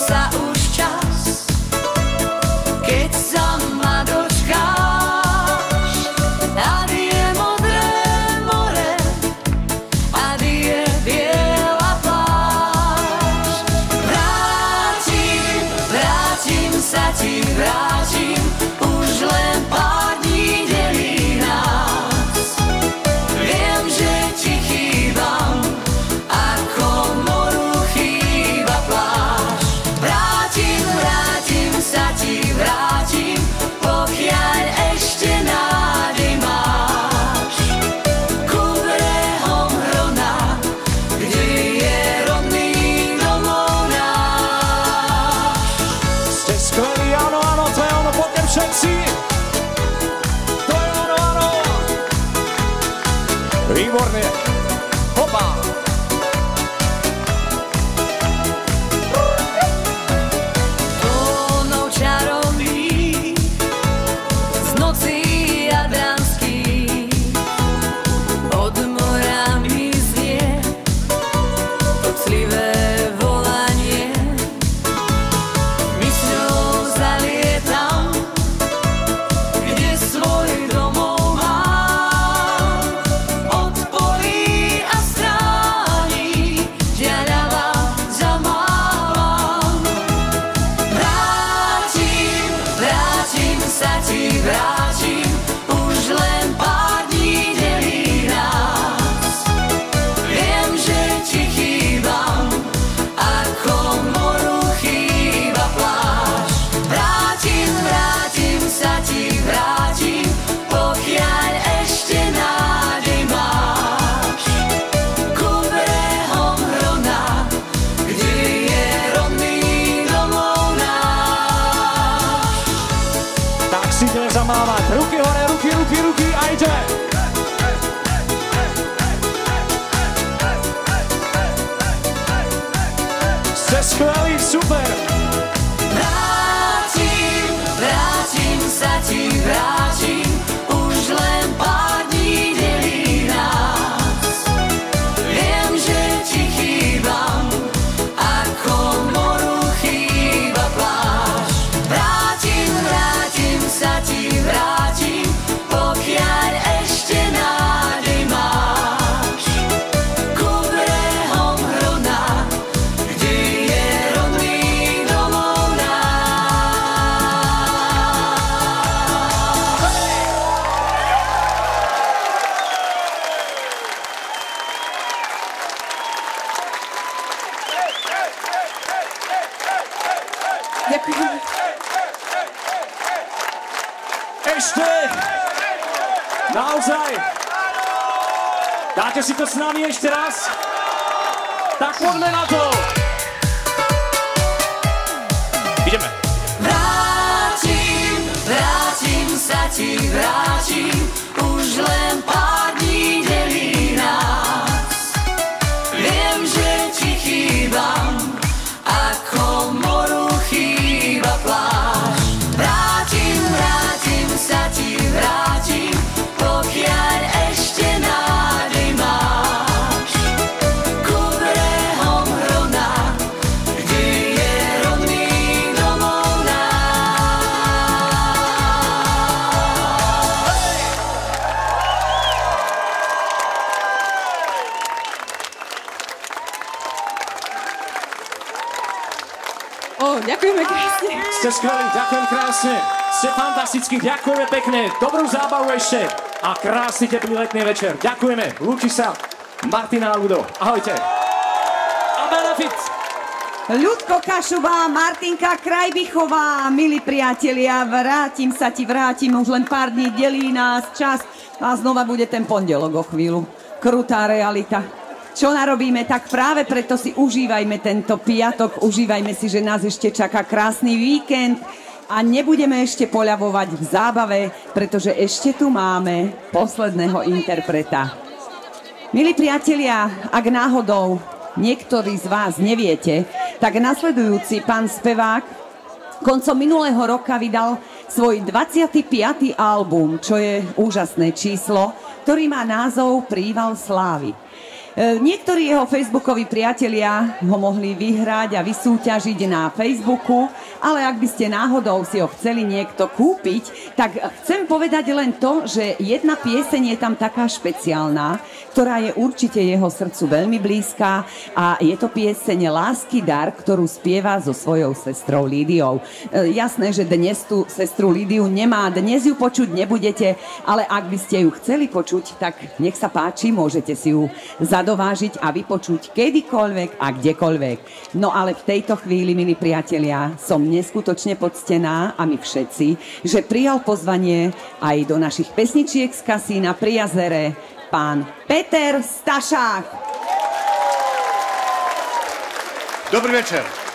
sa už čas, keď sa ma dočkáš. Adie modré more, adie biela pláž. Vrátim sa ti, vrátim, už len pár dní delí nás. Viem, že ti chýbam, ako moru chýba pláž. Vrátim sa ti, vrátim, pokiaľ ešte nádej máš. Ku brehom Hrona, kde je rodný domov náš. Ste skvelí, áno, áno, to je ono, poďme všetci. To je ono, áno. Výborne. Hopa. Tónov čarovných z noci jadranských od mora mi znie poclivé volanie. Mysľou zalietam, kde svoj domov mám. Od polí a strání ďaľava zamávam. Vrátim sa ti, vrátim, už len pár dní delí nás. Viem, že ti chýbam, ako moru chýba pláž. Vrátim sa ti, vrátim, pokiaľ ešte nádej máš. Ku brehom Hrona, kde je rodný domov náš. Tak si ideme zamávať. Ruky hore, ruky a ide. Ste skvelí, super. Vrátim sa ti, vrátim, už len pár dní delí nás. Viem, že ti chýbam, ako moru chýba pláž. Vrátim sa ti, vrátim, pokiaľ ešte nádej máš. Ku brehom Hrona, kde je rodný domov náš. Ďakujem. Ešte. Naozaj. Dáte si to s nami ešte raz? Tak poďme na to. Ideme. Vrátim sa ti, vrátim, už len pár dní delí nás. Viem, že ti chýbam, ako moru chýba pláž. Vrátim sa ti, vrátim, pokiaľ ešte nádej máš. Ku brehom Hrona, kde je rodný domov náš. Ďakujeme krásne. Ste skvelí, ďakujem krásne. Ste fantastickí, ďakujeme pekne. Dobrú zábavu ešte a krásny teplý letný večer. Ďakujeme. Lúči sa Martina a Ľudo. Ahojte. A benefit. Ľudko Kašová, Martinka Krajbichová, milí priatelia, vrátim sa ti, vrátim, už len pár dní delí nás čas a znova bude ten pondelok o chvíľu. Krutá realita. Čo narobíme, tak práve preto si užívajme tento piatok, užívajme si, že nás ešte čaká krásny víkend a nebudeme ešte poľavovať v zábave, pretože ešte tu máme posledného interpreta. Milí priatelia, ak náhodou niektorí z vás neviete, tak nasledujúci pán spevák koncom minulého roka vydal svoj 25. album, čo je úžasné číslo, ktorý má názov Príval slávy. Niektorí jeho facebookoví priatelia ho mohli vyhrať a vysúťažiť na Facebooku, ale ak by ste náhodou si ho chceli niekto kúpiť, tak chcem povedať len to, že jedna pieseň je tam taká špeciálna, ktorá je určite jeho srdcu veľmi blízka a je to pieseň Lásky dar, ktorú spieva so svojou sestrou Lídiou. Jasné, že dnes tú sestru Lídiu nemá, dnes ju počuť nebudete, ale ak by ste ju chceli počuť, tak nech sa páči, môžete si ju zadovážiť a vypočuť kedykoľvek a kdekoľvek. No ale v tejto chvíli, milí priatelia, som neskutočne poctená a my všetci, že prijal pozvanie aj do našich pesničiek z kasína pri jazere pán Peter Stašák. Dobrý večer.